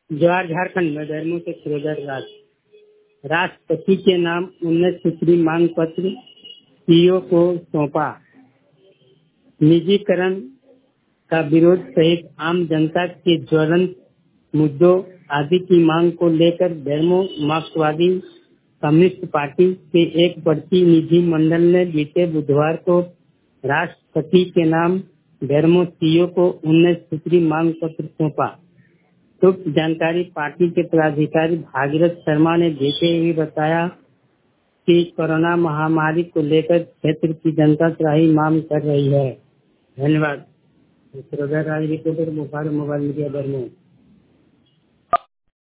जवाहर झारखंड में बेरमो से फिरोजर राज। राष्ट्रपति के नाम 19 सूत्री मांग पत्र सीईओ को सौंपा। निजीकरण का विरोध सहित आम जनता के ज्वलंत मुद्दों आदि की मांग को लेकर बेरमो मार्क्सवादी कम्युनिस्ट पार्टी के एक प्रतिनिधि मंडल ने बीते बुधवार को राष्ट्रपति के नाम बेरमो सीईओ को 19 सूत्री मांग पत्र सौंपा। गुप्त जानकारी पार्टी के पदाधिकारी भागीरथ शर्मा ने देते हुए बताया कि कोरोना महामारी को लेकर क्षेत्र की जनता त्राही मांग कर रही है। धन्यवाद। फिरोजर Raj, reporter, mobile media Bermo.